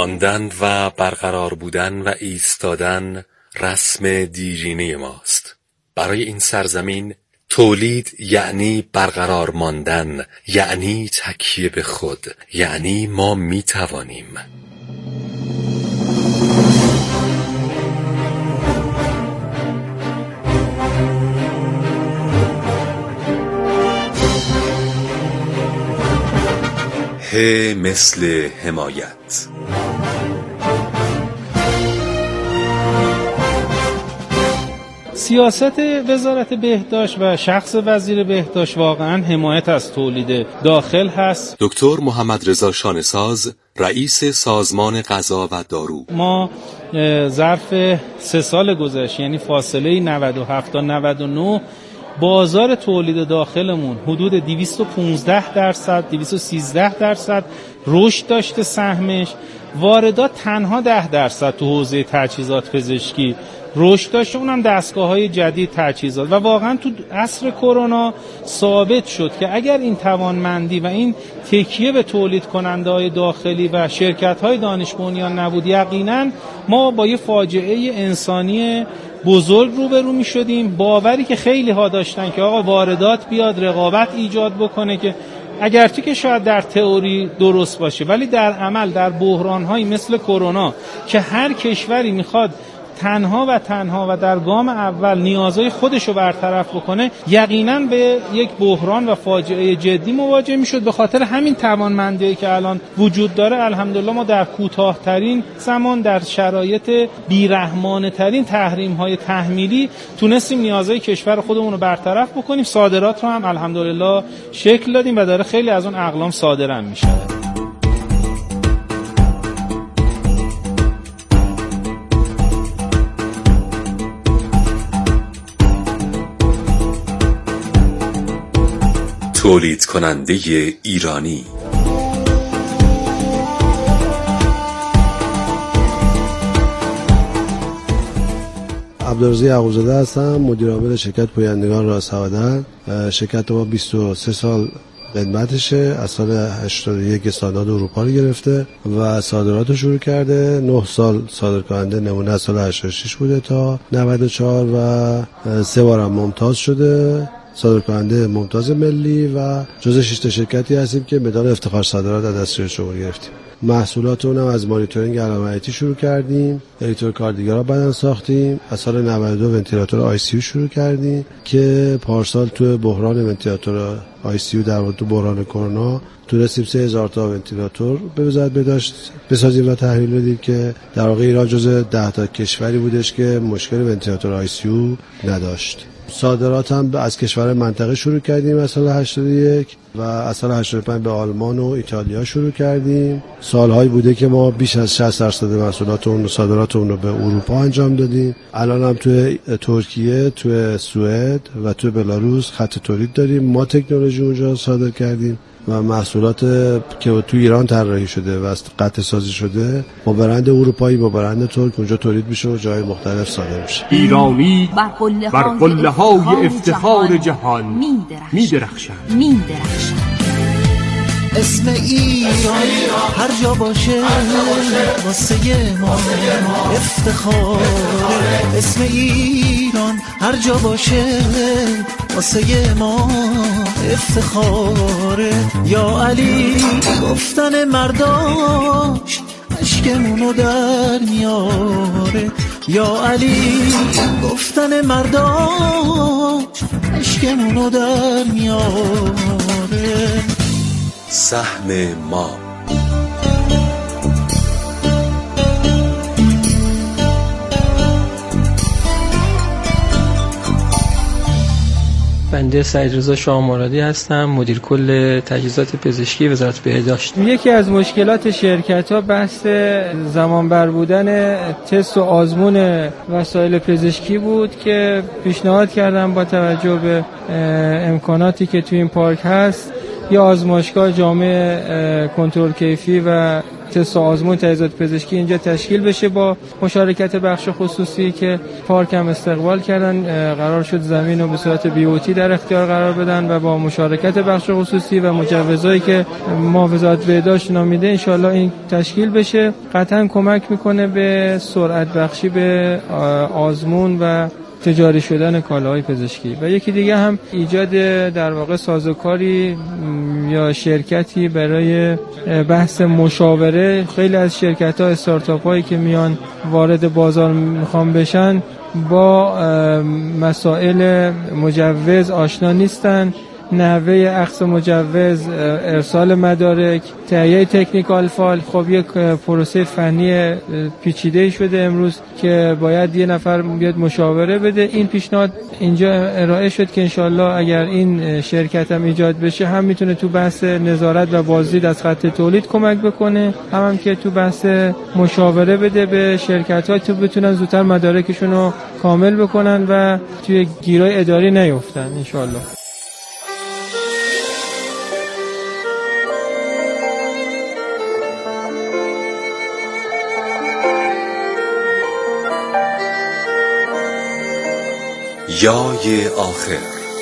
ماندن و برقرار بودن و ایستادن رسم دیرینه ماست. برای این سرزمین تولید یعنی برقرار ماندن، یعنی تکیه به خود، یعنی ما می توانیم. مثل حمایت. سیاست وزارت بهداشت و شخص وزیر بهداشت واقعا حمایت از تولید داخل هست. دکتر محمد رضا شانه‌ساز، رئیس سازمان غذا و دارو. ما ظرف 3 سال گذشته، یعنی فاصله 97 تا 99، بازار تولید داخلمون حدود 215%، 213% رشد داشته سهمش. واردات تنها 10% تو حوزه تجهیزات پزشکی رشد داشته، اونم دستگاه‌های جدید تجهیزات. و واقعا تو عصر کرونا ثابت شد که اگر این توانمندی و این تکیه به تولید کننده‌های داخلی و شرکت‌های دانش بنیان نبود، یقینا ما با یه فاجعه انسانی بزرگ روبرو می شدیم. باوری که خیلی ها داشتن که آقا واردات بیاد رقابت ایجاد بکنه، که اگرچه که شاید در تئوری درست باشه، ولی در عمل در بحران‌هایی مثل کرونا که هر کشوری میخواد تنها و در گام اول نیازهای خودشو برطرف بکنه، یقینا به یک بحران و فاجعه جدی مواجه میشد. به خاطر همین توانمندی که الان وجود داره، الحمدلله ما در کوتاه‌ترین زمان در شرایط بیرحمانه‌ترین تحریم‌های تحمیلی تونستیم نیازهای کشور خودمون رو برطرف بکنیم. صادرات رو هم الحمدلله شکل دادیم و داره خیلی از اون اقلام صادرم میشه. تولید کننده ایرانی. عبدالرضا یعقوب‌زاده هستم، مدیر عامل شرکت پویندگان راه سعادت. شرکت ما 23 سال خدمتشه، از سال 81 استاندارد اروپا رو گرفته و صادرات رو شروع کرده. 9 سال صادر کننده نمونه از سال 86 بوده تا 94 و 3 بارم ممتاز شده، صادر کننده ممتاز ملی، و جزو 6 تا شرکتی هستیم که مدال افتخار صادرات از دستیار شمول گرفتیم. محصولات اونم از مانیتورینگ علامتی شروع کردیم، ادیتور کاردیگرها بعدن ساختیم. از سال 92 ونتیلاتور آی سی یو شروع کردیم که پارسال تو بحران ونتیلاتور آی سی یو در واقع تو بحران کرونا تونستیم 3000 تا ونتیلاتور به وزارت بهداشت بسازیم و تحویل بدیم که در واقع ایران جزو 10 تا کشوری بودش که مشکل ونتیلاتور آی سی یو نداشت. صادرات هم از کشور منطقه شروع کردیم از سال 81 و از سال 85 به آلمان و ایتالیا شروع کردیم. سالهایی بوده که ما بیش از 60% محصولات اون و صادرات اون رو به اروپا انجام دادیم. الان هم توی ترکیه، توی سوئد و توی بلاروس خط تولید داریم. ما تکنولوژی اونجا صادر کردیم و محصولات که تو ایران طراحی شده و قطع سازی شده با برند اروپایی با برند ترک اونجا تولید میشه و جای مختلف صادر میشه. ایرانی بر قله‌های افتخار جهان می‌درخشد. اسم ایران هر جا باشه واسه ما افتخاره. اسم ایران هر جا باشه واسه ما افتخاره. یا علی گفتن مرداش اشکمونو در میاره. یا علی گفتن مرداش اشکمونو در میاره. سهم ما. بنده سعیدرضا شاه مرادی هستم، مدیر کل تجهیزات پزشکی وزارت بهداشت. یکی از مشکلات شرکت‌ها بحث زمانبر بودن تست و آزمون وسایل پزشکی بود که پیشنهاد کردم با توجه به امکاناتی که توی این پارک هست یا آزمایشگاه جامع کنترل کیفی و تست و آزمون تجهیزات پزشکی اینجا تشکیل بشه با مشارکت بخش خصوصی که پارک هم استقبال کردن. قرار شد زمین رو به صورت BOT در اختیار قرار بدن و با مشارکت بخش خصوصی و مجوزایی که ما وزارت بهداشت نامیده انشالله این تشکیل بشه. قطعا کمک میکنه به سرعت بخشی به آزمون و تجاری شدن کالاهای پزشکی. و یکی دیگه هم ایجاد در واقع سازوکاری یا شرکتی برای بحث مشاوره. خیلی از شرکت‌ها استارتاپ هایی که میان وارد بازار میخوان بشن با مسائل مجوز آشنا نیستن، نحوه اخذ مجوز، ارسال مدارک، تهیه تکنیکال فایل، خب یک پروسه فنی پیچیده شده امروز که باید یه نفر بیاد مشاوره بده. این پیشنهاد اینجا ارائه شد که انشالله اگر این شرکت هم ایجاد بشه هم میتونه تو بحث نظارت و بازدید از خط تولید کمک بکنه، هم که تو بحث مشاوره بده به شرکت‌ها تا بتونن زودتر مدارکشون رو کامل بکنن و توی گیرای اداری نیفتن انشالله. یای آخر.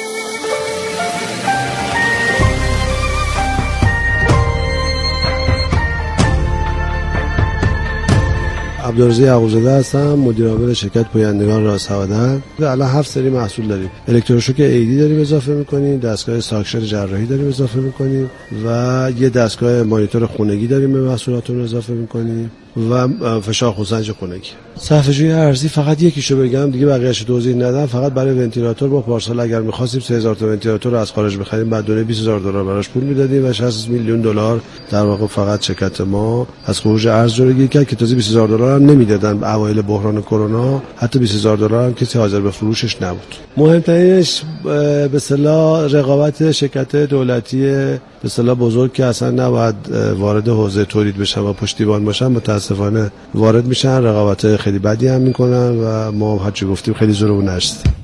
عبدالرزاق یعقوب‌زاده هستم، مدیر عامل شرکت پویندگان راه سعادت. الان 7 سری محصول داریم. الکتروشوک ایدی داریم اضافه می‌کنیم، دستگاه ساکشن جراحی داریم اضافه می‌کنیم و یه دستگاه مانیتور خونگی داریم به محصولاتمون اضافه می‌کنیم و فشار خونسنج خونگی. صرفه‌جویی ارزی فقط یکیشو بگم دیگه بقیه‌اش توضیح ندم. فقط برای ونتیلاتور با پارسال اگر می‌خواستیم 3000 تا ونتیلاتور رو از خارج بخریم بعد دونه $20000 براش پول میدادیم و 60 میلیون دلار در واقع فقط شرکت ما از خروج ارز جلوگیری کرد که تازه $20000 هم نمیدادن. اوایل بحران کرونا حتی $20000 هم کسی حاضر به فروشش نبود. مهمترینش به اصطلاح رقابت شرکت دولتی به اصطلاح بزرگ که اصلا نباید وارد حوزه تولید بشن و پشتیبان باشن متاسفانه وارد میشن، رقابت خیلی بدی هم میکنن و ما هرچی گفتیم خیلی زورمون نرسیدیم.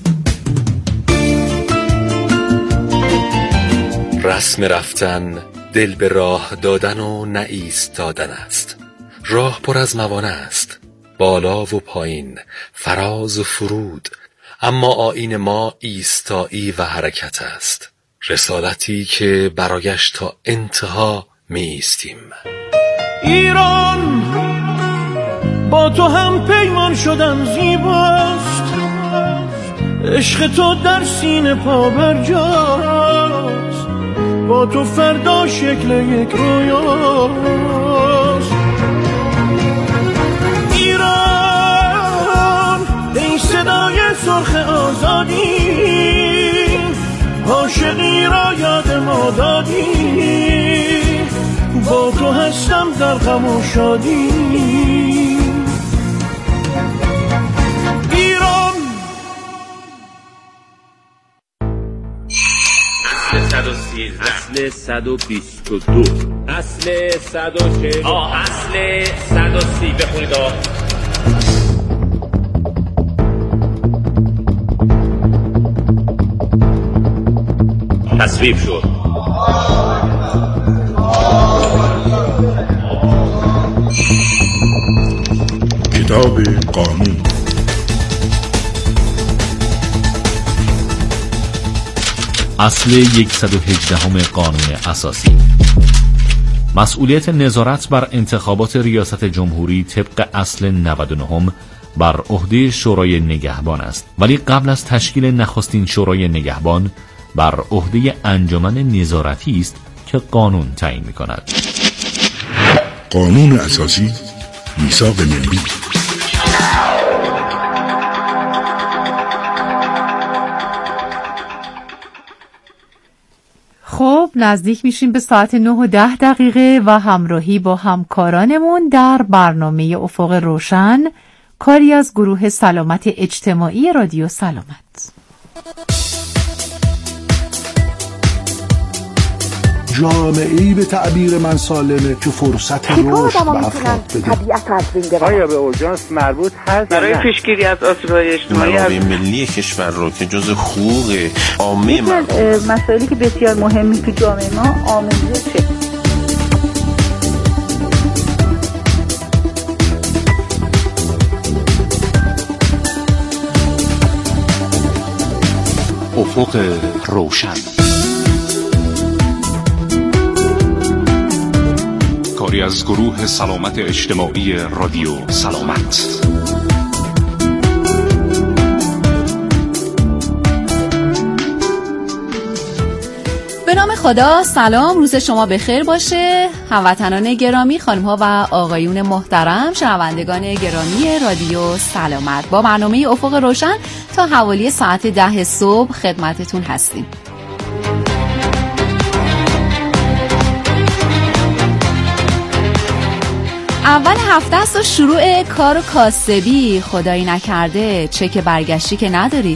رسم رفتن دل به راه دادن و نه ایستادن است. راه پر از موانع است، بالا و پایین، فراز و فرود، اما آیین ما ایستایی و حرکت است، رسالتی که برایش تا انتها می ایستیم. ایران با تو هم پیمان شدم زیباست، عشق تو در سینه پا برجاست، با تو فردا شکل یک رویاست. ایران ای صدای سرخ آزادی، عاشقی را یاد ما دادی، با تو هستم در غم و شادی. ایران اصل 122 اصل 140 اصل 130 بخونید تصویب شد. کتاب قانون. اصل 118 قانون اساسی. مسئولیت نظارت بر انتخابات ریاست جمهوری طبق اصل 99 بر عهده شورای نگهبان است، ولی قبل از تشکیل نخستین شورای نگهبان بر عهده انجمن نظارتی است که قانون تعیین می‌کند. قانون اساسی، میثاق ملی. خب نزدیک میشیم به ساعت 9:10 و همراهی با همکارانمون در برنامه افق روشن، کاری از گروه سلامت اجتماعی رادیو سلامت. جامعه‌ای به تعبیر من سالمه که فرصت رشد به افراد بده. آیا به اورژانس مربوط هست برای پیشگیری از آسیب‌های اجتماعی؟ منابع ملی کشور رو که جز حقوق عامه مسائلی که بسیار مهمی تو جامعه ما آموزشه. افق روشن، کاری از گروه سلامت اجتماعی رادیو سلامت. به نام خدا، سلام، روز شما بخیر باشه هموطنان گرامی، خانم ها و آقایون محترم، شنوندگان گرامی رادیو سلامت. با برنامه افق روشن تا حوالی ساعت 10 صبح خدمتتون هستیم. اول هفته است و شروع کار و کاسبی، خدایی نکرده چک برگشتی که ندارید.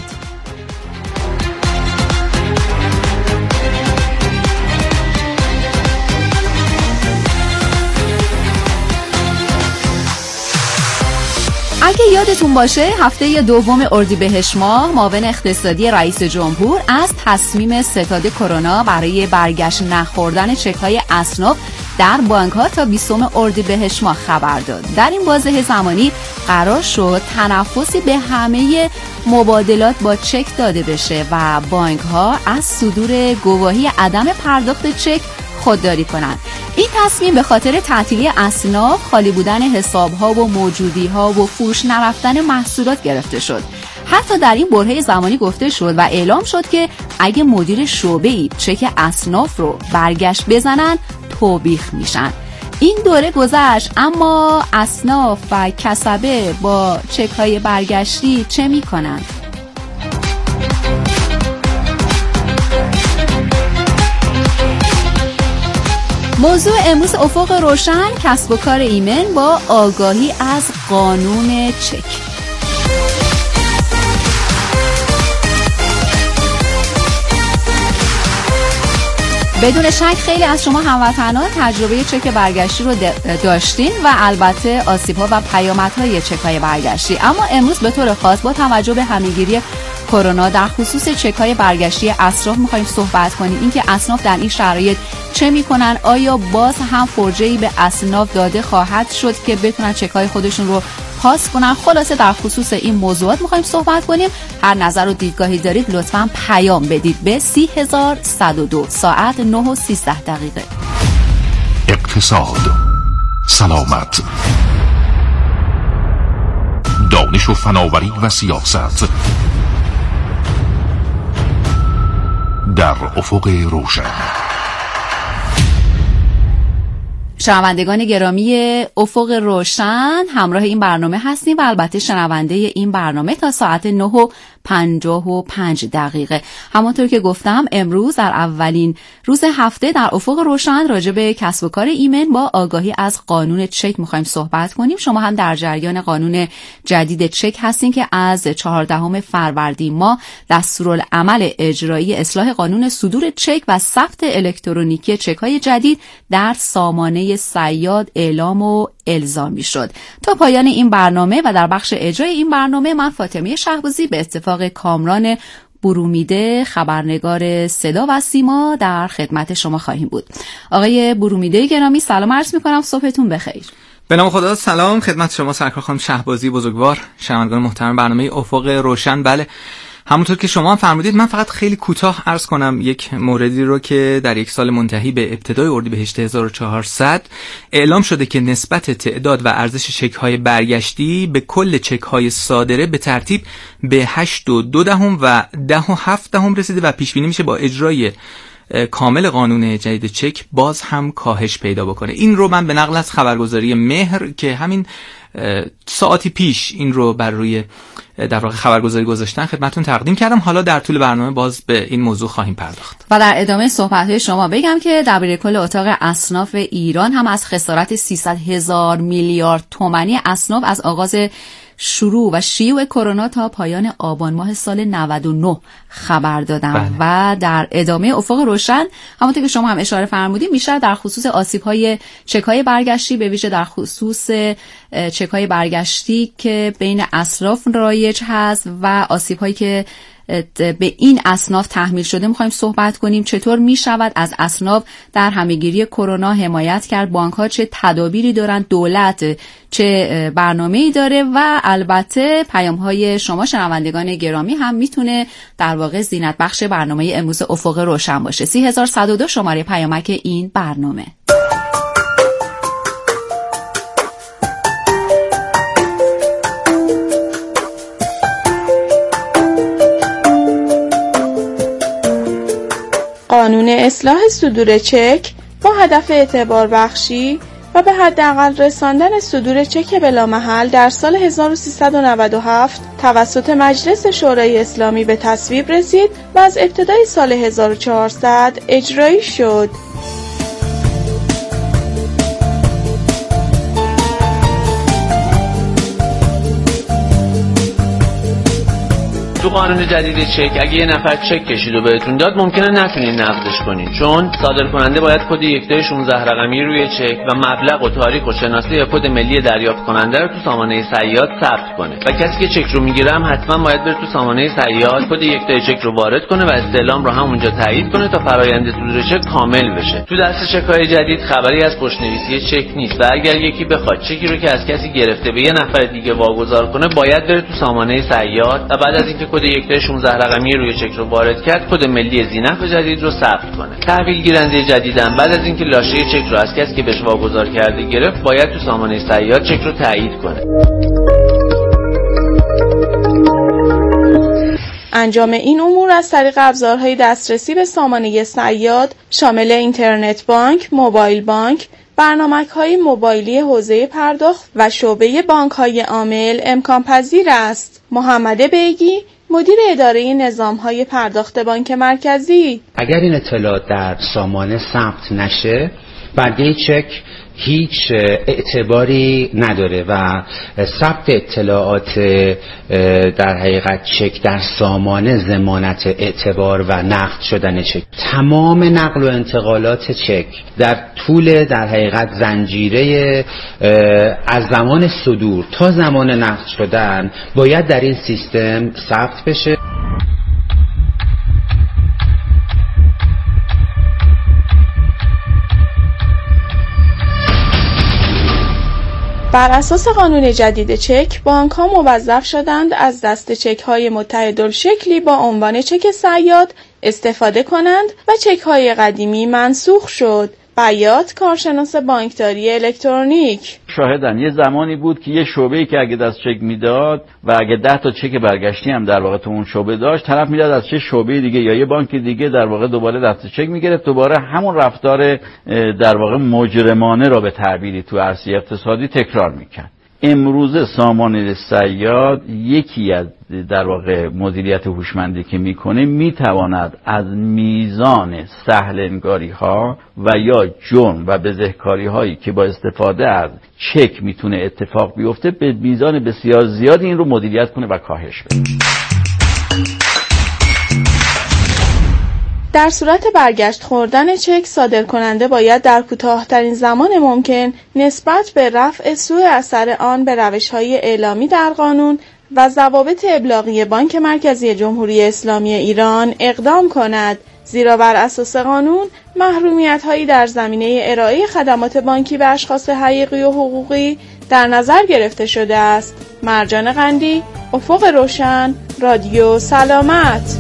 اگه یادتون باشه هفته دوم اردیبهشت ماه معاون اقتصادی رئیس جمهور از تصمیم ستاد کرونا برای برگشت نخوردن چک‌های اصناف در بانک‌ها تا 20 اردیبهشت ماه خبر داد. در این بازه زمانی قرار شد تنفسی به همه مبادلات با چک داده بشه و بانک‌ها از صدور گواهی عدم پرداخت چک خودداری کنند. این تصمیم به خاطر تعطیلی اصناف، خالی بودن حساب‌ها و موجودی‌ها و فروش نرفتن محصولات گرفته شد. حتی در این برهه زمانی گفته شد و اعلام شد که اگه مدیر شعبه‌ای چک اصناف رو برگشت بزنن توبیخ میشن. این دوره گذشت، اما اصناف و کسبه با چک‌های برگشتی چه می‌کنند؟ موضوع امروز افق روشن، کسب و کار ایمن با آگاهی از قانون چک. بدون شک خیلی از شما هموطنان تجربه چک برگشتی رو داشتین و البته آسیب‌ها و پیامدهای چک‌های برگشتی. اما امروز به طور خاص با توجه به همه‌گیری کرونا در خصوص چک‌های برگشتی اصناف می‌خوایم صحبت کنیم. اینکه اصناف در این شرایط چه می‌کنن؟ آیا باز هم فرجه‌ای به اصناف داده خواهد شد که بتونن چک‌های خودشون رو پاس کنن؟ خلاصه در خصوص این موضوعات می‌خوایم صحبت کنیم. هر نظر و دیدگاهی دارید لطفاً پیام بدید به 30102 ساعت 9:13. اقتصاد، سلامت، دانش و فناوری و سیاست در افق روشن. شنوندگان گرامی افق روشن، همراه این برنامه هستیم و البته شنونده این برنامه تا ساعت 9:55. همانطور که گفتم امروز در اولین روز هفته در افق روشن راجع به کسب و کار ایمن با آگاهی از قانون چک میخوایم صحبت کنیم. شما هم در جریان قانون جدید چک هستین که از 14 فروردین ماه دستورالعمل اجرایی اصلاح قانون صدور چک و ثبت الکترونیکی چک‌های جدید در سامانه صیاد اعلام و الزامی شد. تا پایان این برنامه و در بخش اجرای این برنامه من فاطمه شهبازی به اتفاق کامران برومیده خبرنگار صدا و سیما در خدمت شما خواهیم بود. آقای برومیده گرامی سلام عرض می‌کنم، صبحتون بخیر. به نام خدا، سلام خدمت شما سرکار خانم شهبازی بزرگوار، شنوندگان محترم برنامه افق روشن. بله همونطور که شما هم فرمودید، من فقط خیلی کوتاه عرض کنم یک موردی رو که در یک سال منتهی به ابتدای اردیبهشت 1400 اعلام شده که نسبت تعداد و ارزش چک‌های برگشتی به کل چک‌های صادره به ترتیب به 8.2 و 10.7 رسیده و پیش بینی میشه با اجرای کامل قانون جدید چک باز هم کاهش پیدا بکنه. این رو من به نقل از خبرگزاری مهر که همین ساعتی پیش این رو بر روی در واقع خبرگزاری گذاشتن خدمتتون تقدیم کردم. حالا در طول برنامه باز به این موضوع خواهیم پرداخت. و در ادامه صحبت‌های شما بگم که دبیرکل اتاق اصناف ایران هم از خسارت 300,000 میلیارد تومانی اصناف از آغاز شروع و شیوع کرونا تا پایان آبان ماه سال 99 خبر دادم. بله. و در ادامه افق روشن همونطور که شما هم اشاره فرمودید بیشتر در خصوص آسیب‌های چک‌های برگشتی، به ویژه در خصوص چک‌های برگشتی که بین اصراف رایج هست و آسیب‌هایی که به این اصناف تحمیل شده میخوایم صحبت کنیم. چطور میشود از اصناف در همه‌گیری کرونا حمایت کرد؟ بانک‌ها چه تدابیری دارن؟ دولت چه برنامه‌ای داره؟ و البته پیام‌های شما شنوندگان گرامی هم میتونه در واقع زینت بخش برنامه امروز افق روشن باشه. 3102 شماره پیامک این برنامه. قانون اصلاح صدور چک با هدف اعتبار بخشی و به حداقل رساندن صدور چک بلامحل در سال 1397 توسط مجلس شورای اسلامی به تصویب رسید و از ابتدای سال 1400 اجرایی شد. تو قانون جدید چک اگه یه نفر چک کشید و بهتون داد ممکنه نتونین نقضش کنین، چون صادر کننده باید کد 116 رقمی روی چک و مبلغ و تاریخ و شناسه یا کد ملی دریافت کننده رو تو سامانه صیاد ثبت کنه و کسی که چک رو میگیره هم حتما باید بره تو سامانه صیاد کد 1 چک رو وارد کنه و استعلام رو همونجا تایید کنه تا فرآیند صدور چک کامل بشه. تو دست چک‌های جدید خبری از پشت‌نویسی چک نیست و اگر یکی بخواد چکی رو که از کسی گرفته به یه نفر دیگه واگذار کنه باید بره تو سامانه صیاد و بعد از اینکه کد 116 رقمی روی چک رو وارد کرد کد ملی ذینفع جدید رو ثبت کنه. تحویل گیرنده جدیدم بعد از اینکه لاشه چک رو از کسی که بهش واگذار کرده گرفت باید تو سامانه صیاد چک رو تایید کنه. انجام این امور از طریق ابزارهای دسترسی به سامانه صیاد شامل اینترنت بانک، موبایل بانک، برنامه‌های موبایلی حوزه پرداخت و شعبه بانک‌های عامل امکان پذیر است. محمد بیگی، مدیر اداره نظام‌های پرداخت بانک مرکزی: اگر این اطلاعات در سامانه ثبت نشه برگه چک هیچ اعتباری نداره و ثبت اطلاعات در حقیقت چک در سامانه ضمانت اعتبار و نقد شدن چک. تمام نقل و انتقالات چک در طول در حقیقت زنجیره از زمان صدور تا زمان نقد شدن باید در این سیستم ثبت بشه. بر اساس قانون جدید چک، بانک‌ها موظف شدند از دست چک‌های متحدالشکلی با عنوان چک صیاد استفاده کنند و چک‌های قدیمی منسوخ شد. بیات، کارشناس بانکداری الکترونیک: شاهدن یه زمانی بود که یه شعبه‌ای که اگه دست چک میداد و اگه 10 تا چک برگشتی هم در واقع تو اون شعبه داشت، طرف میداد از چه شعبه دیگه یا یه بانک دیگه در واقع دوباره دست چک میگرفت، دوباره همون رفتار در واقع مجرمانه را به تعبیری تو عرصه اقتصادی تکرار میکرد. امروزه سامانه صیاد یکی از در واقع مدیریت هوشمندی که میکنه میتواند از میزان سهل انگاری ها و یا جرم و بزهکاری هایی که با استفاده از چک میتونه اتفاق بیفته به میزان بسیار زیادی این رو مدیریت کنه و کاهش بده. در صورت برگشت خوردن چک، صادر کننده باید در کوتاه‌ترین زمان ممکن نسبت به رفع سوء اثر آن به روش‌های اعلامی در قانون و ضوابط ابلاغی بانک مرکزی جمهوری اسلامی ایران اقدام کند، زیرا بر اساس قانون محرومیت‌هایی در زمینه ارائه خدمات بانکی به اشخاص حقیقی و حقوقی در نظر گرفته شده است. مرجان قندی، افق روشن، رادیو سلامت.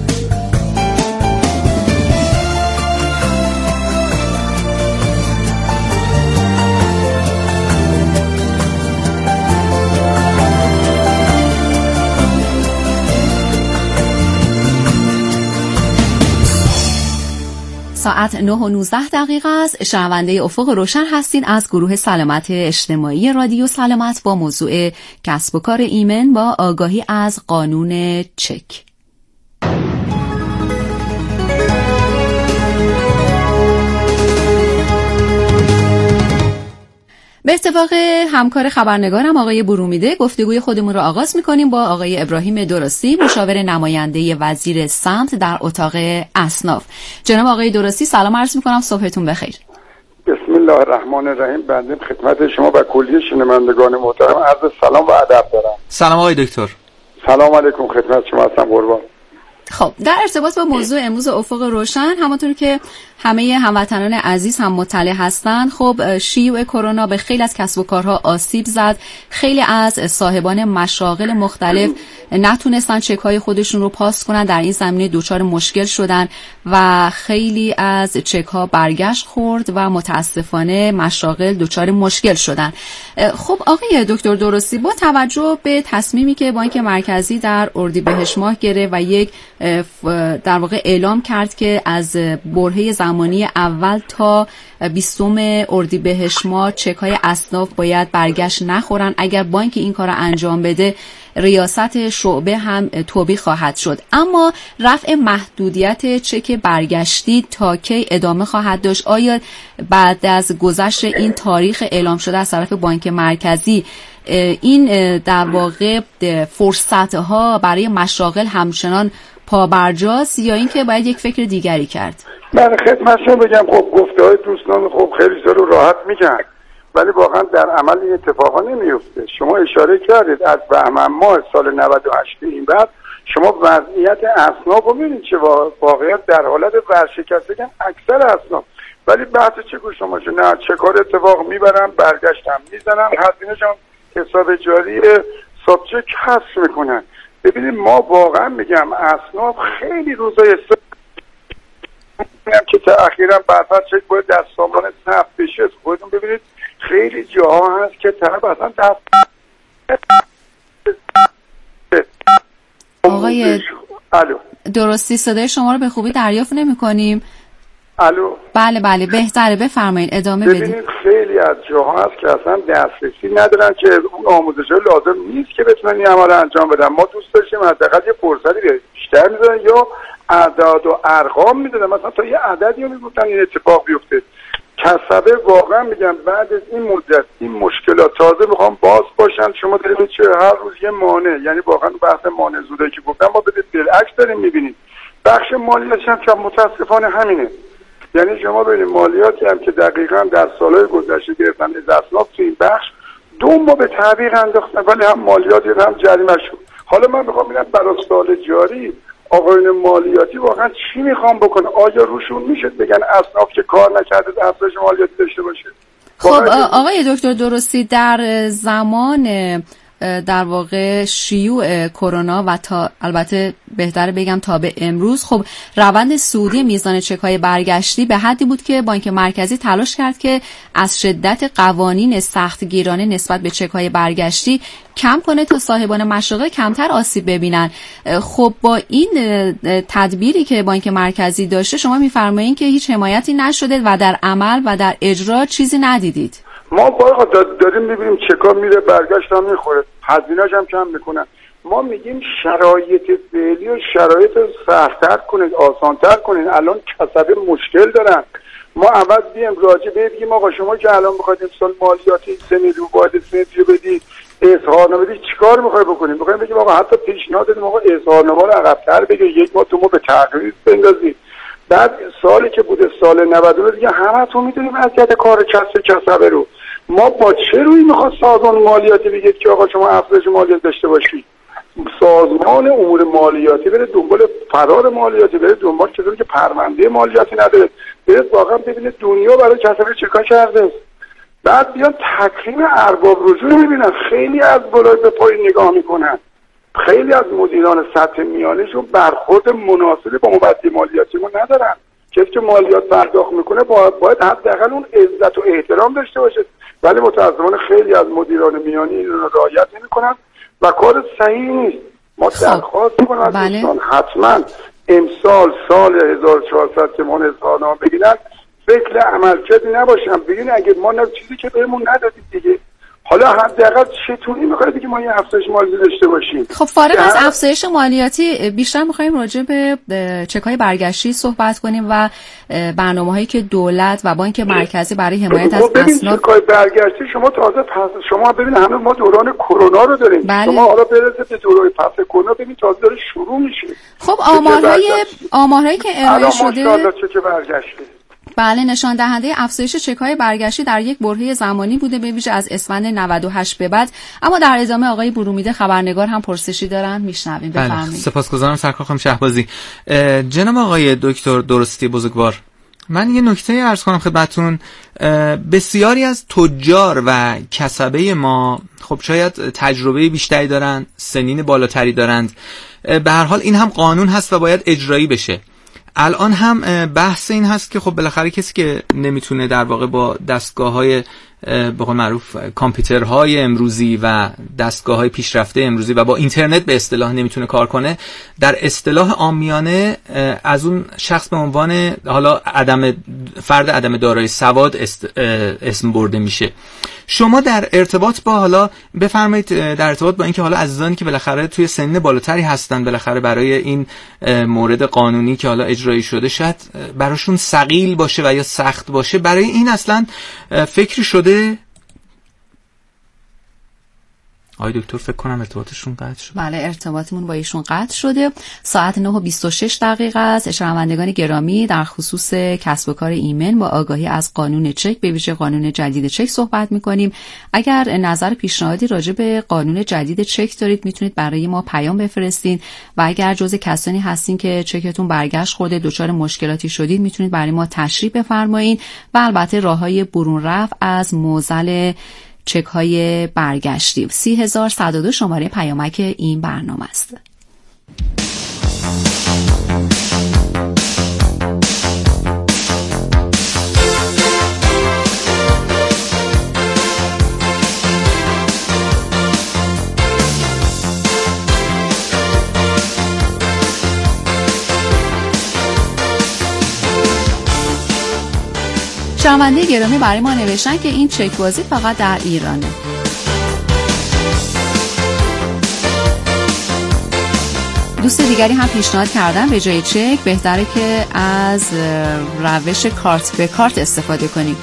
ساعت 9:19 است. شنونده افق روشن هستین از گروه سلامت اجتماعی رادیو سلامت با موضوع کسب و کار ایمن با آگاهی از قانون چک. به اتفاق همکار خبرنگارم آقای برومیده گفتگوی خودمون رو آغاز می‌کنیم با آقای ابراهیم درستی، مشاور نماینده وزیر سمت در اتاق اصناف. جناب آقای درستی سلام عرض می‌کنم، صبحتون بخیر. بسم الله الرحمن الرحیم. بنده خدمت شما و کلیه شنوندگان محترم عرض سلام و ادب دارم. سلام آقای دکتر. سلام علیکم، خدمت شما هستم قربان. خب در ارتباط با موضوع امروز افق روشن، همونطور که همه هموطنان عزیز هم مطلع هستند، خب شیوع کرونا به خیلی از کسب و کارها آسیب زد. خیلی از صاحبان مشاغل مختلف نتونستن چک‌های خودشون رو پاس کنن، در این زمینه دچار مشکل شدن و خیلی از چک‌ها برگشت خورد و متاسفانه مشاغل دچار مشکل شدن. خب آقای دکتر درستی، با توجه به تصمیمی که بانک مرکزی در اردیبهشت ماه گرفت و یک در واقع اعلام کرد که از برهه زمانی اول تا 20 اردیبهشت ماه چک‌های اصناف باید برگشت نخورن، اگر بانک این کار انجام بده ریاست شعبه هم توبیخ خواهد شد. اما رفع محدودیت چک برگشتی تا کی ادامه خواهد داشت؟ آیا بعد از گذشت این تاریخ اعلام شده از طرف بانک مرکزی این در واقع فرصت‌ها برای مشاغل همچنان پابرجاست یا اینکه باید یک فکر دیگری کرد؟ من خدمتشون بگم خب گفته‌های دوستان خب خیلی سر راحت میگن، ولی واقعا در عمل این اتفاقا نمیفته. شما اشاره کردید از بهمن ماه سال 98 این بعد شما وضعیت اصناف رو می‌بینید چه واقعیت در حالت ورشکستگی اکثر اصناف، ولی بحث چه گوش شما نه چه کار اتفاق میبرن برگشتم میزنن هزینه‌ش هم حساب جاری سابچه کسر میکنن. ببینید ما واقعا میگم اصناف خیلی روزای که تأخیراً برفت چک باید در سامان ثبت بشه. خودتون ببینید خیلی جاها هست که طرف اصلا آقای درستی صدای شما رو به خوبی دریافت نمی کنیم. الو. بله بهتره، بفرمایید ادامه بدید. ببینید خیلی از جاها هست که اصلا دسترسی ندارن که اون آموزش‌ها لازم نیست که بتونن این عمل انجام بدن. ما دوست داشتیم حداقل یه فرصتی بیشتر می‌ذارن یا اعداد و ارقام می‌دادن، مثلا تا یه عددی رو میگفتن این اتفاق بیفته. کسبه واقعا میگم بعد از این مدت این مشکلات تازه میخوام باز باشن. شما دارید چه هر روز یه مانع، یعنی واقعا بحث مانع زوده که گفتم ما بدید بالعکس داریم می‌بینید. بخش مالیاتش هم که متاسفانه همینه. یعنی شما ببینید مالیاتی هم که دقیقاً در سالهای گذشته گرفتن از اصناف تو این بخش 2 ماه به تعویق انداختن، ولی هم مالیاتی هم جریمه شد. حالا من میخوام ببینم برای سال جاری آقایون مالیاتی واقعا چی میخوام بکنه؟ آیا روشون میشه بگن اصناف که کار نکرده افزایش مالیاتی داشته باشه؟ خب آقای دکتر درستی، در زمان در واقع شیوع کرونا و تا البته بهتره بگم تا به امروز، خب روند صعودی میزان چک‌های برگشتی به حدی بود که بانک مرکزی تلاش کرد که از شدت قوانین سختگیرانه نسبت به چک‌های برگشتی کم کنه تا صاحبان مشاغل کمتر آسیب ببینن. خب با این تدبیری که بانک مرکزی داشته شما میفرمایین که هیچ حمایتی نشده و در عمل و در اجرا چیزی ندیدید. ما واقعا داریم میبینیم چکا میره برگشت هم میخوره، هزینه‌اش هم کم میکنن. ما میگیم شرایط فعلی و شرایط سخت‌تر کنید، آسان‌تر کنید. الان کسبه مشکل دارن. ما اول بیم راجع به بگیم آقا شما که الان میخواید امسال مالیاتی 3 میلیون باید 3 میلیون بدید، اظهارنامه بدید، چیکار میخوای بکنیم؟ میخوایم بگیم آقا حتی پیشنهاد بدیم آقا اظهارنامه رو عقب‌تر بگیر، 1 ماه 2 ماه به تغییر بندازید. بعد سالی که بوده سال 99 دیگه همتون میدونیم وضعیت کار کسبه رو. ما با چه روی میخواد سازمان مالیاتی بگید که آقا شما افزایش مالیات داشته باشید؟ سازمان امور مالیاتی بره دنبال فرار مالیاتی، بره دنبال چیزی که پرونده مالیاتی نداره، بره واقعا ببینه دنیا برای کسبه چیکار کرده. بعد بیان تکریم ارباب رجوع میبینن، خیلی از بالای به پایین نگاه میکنن. خیلی از مدیران سطح میانه‌شون برخورد مناسبی با مبدی مالیاتی ما ندارن. کسی که مالیات پرداخت میکنه باید حداقل اون عزت و احترام داشته باشه، ولی متأسفانه خیلی از مدیران میانی این رو رعایت نمی‌کنن و کار صحیح نیست. ما درخواست می‌کنیم از دوستان حتما امسال سال 1400 که ما اظهارنامه بگیرن فکر عملکردی نباشن، ببین اگه ما چیزی که بهمون ندادید دیگه، حالا حداقل چطوری می‌خواید که ما یه افزایش مالیاتی داشته باشیم؟ خب فارغ از افزایش مالیاتی بیشتر می‌خوایم راجع به چک‌های برگشتی صحبت کنیم و برنامه‌هایی که دولت و بانک مرکزی برای حمایت از اصناف. چک‌های برگشتی شما تازه شما ببینید همه ما دوران کرونا رو داریم. بله. شما حالا برسه به دوران پس کرونا ببینید تازه داره شروع میشه. خب آمارهایی که ارائه شده چک برگشتی بله، نشان دهنده افزایش چک‌های برگشتی در یک برهه زمانی بوده، به ویژه از اسفند 98 به بعد. اما در ادامه آقای برومیده خبرنگار هم پرسشی دارن، میشنویم. بفرمایید. بله، سپاسگزارم سرکار خانم شهبازی. جناب آقای دکتر درستی بزرگوار، من یه نکته عرض کنم خدمتتون. بسیاری از تجار و کسبه ما خب شاید تجربه بیشتری دارن، سنین بالاتری دارند. به هر حال این هم قانون هست و باید اجرایی بشه. الان هم بحث این هست که خب بالاخره کسی که نمیتونه در واقع با دستگاه‌های به قول معروف کامپیوترهای امروزی و دستگاه‌های پیشرفته امروزی و با اینترنت به اصطلاح نمیتونه کار کنه، در اصطلاح عامیانه از اون شخص به عنوان حالا فرد عدم دارای سواد اسم برده میشه. شما در ارتباط با حالا بفرمایید در ارتباط با اینکه حالا عزیزانی که بالاخره توی سن بالاتری هستن، بالاخره برای این مورد قانونی که حالا اجرایی شده شاید براشون ثقیل باشه و یا سخت باشه، برای این اصلا فکری شده؟ آقای دکتر فکر کنم ارتباطشون قطع شد. بله، ارتباطمون با ایشون قطع شده. ساعت 9:26 است. شنوندگان گرامی، در خصوص کسب و کار ایمن با آگاهی از قانون چک، به ویژه قانون جدید چک صحبت می‌کنیم. اگر نظر پیشنهادی راجع به قانون جدید چک دارید میتونید برای ما پیام بفرستین و اگر جزء کسانی هستین که چکتون برگشت خورده، دچار مشکلاتی شدید، میتونید برای ما تشریح بفرمایید و البته راههای برون رفت از معضل چک های برگشتی. 30102 شماره پیامک این برنامه است. شنونده گرامی برای ما نوشتن که این چک بازی فقط در ایرانه. دوست دیگری هم پیشنهاد کردن به جای چک بهتره که از روش کارت به کارت استفاده کنیم.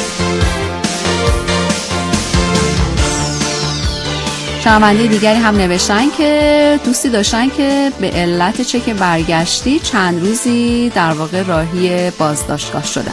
شنونده دیگری هم نوشتن که دوستی داشتن که به علت چک برگشتی چند روزی در واقع راهی بازداشتگاه شدن.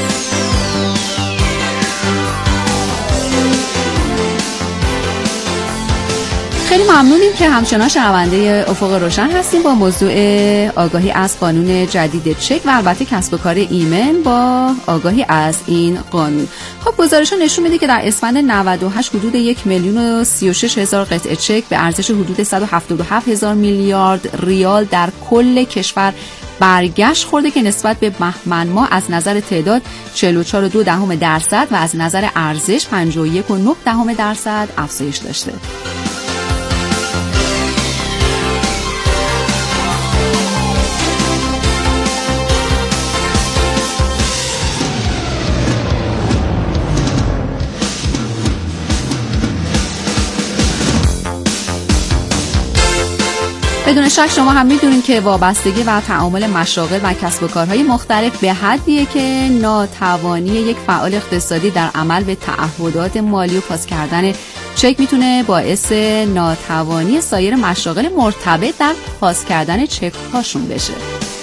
خیلی ممنونیم که همچنان شنونده افق روشن هستیم با موضوع آگاهی از قانون جدید چک و البته کسب و کار ایمن با آگاهی از این قانون. خب گزارش‌ها نشون میده که در اسفند 98 حدود 1,036,000 قطعه چک به ارزش حدود 177,000 میلیارد ریال در کل کشور برگشت خورده که نسبت به بهمن ماه از نظر تعداد 44.2% و از نظر ارزش 51.9% افزایش داشته. بدون شک شما هم میدونید که وابستگی و تعامل مشاغل و کسب و کارهای مختلف به حدیه که ناتوانی یک فعال اقتصادی در عمل به تعهدات مالی و پاس کردن چک میتونه باعث ناتوانی سایر مشاغل مرتبط در پاس کردن چک هاشون بشه.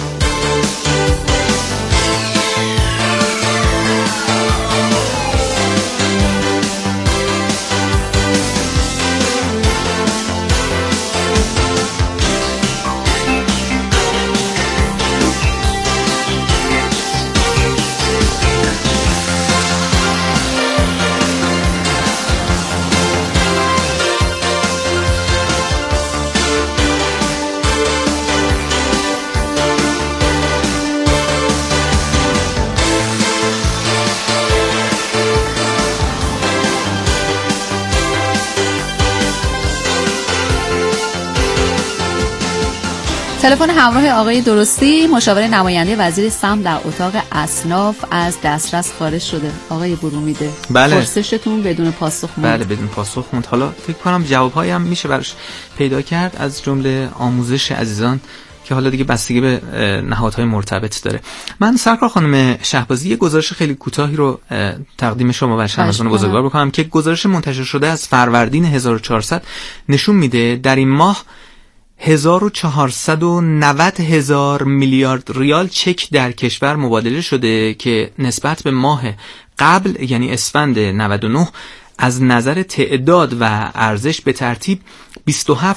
تلفن همراه آقای درستی، مشاور نماینده وزیر سمت در اتاق اصناف، از دسترس خارج شده. آقای برومیده، بله. پرسشتون بدون پاسخ موند. بله بدون پاسخ موند. حالا فکر کنم جوابهایی هم میشه براش پیدا کرد، از جمله آموزش عزیزان که حالا دیگه بستگی به نهادهای مرتبط داره. من سرکار خانم شهبازی یه گزارش خیلی کوتاهی رو تقدیم شما و شنوندگان بزرگوار بکنم که گزارش منتشر شده از فروردین 1400 نشون میده در این ماه 1490,000 میلیارد ریال چک در کشور مبادله شده که نسبت به ماه قبل یعنی اسفند 99 از نظر تعداد و ارزش به ترتیب 27.8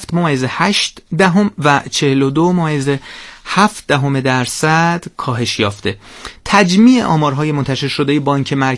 و 42.7% کاهش یافته. تجمیع آمارهای منتشر شده بانک مرکزی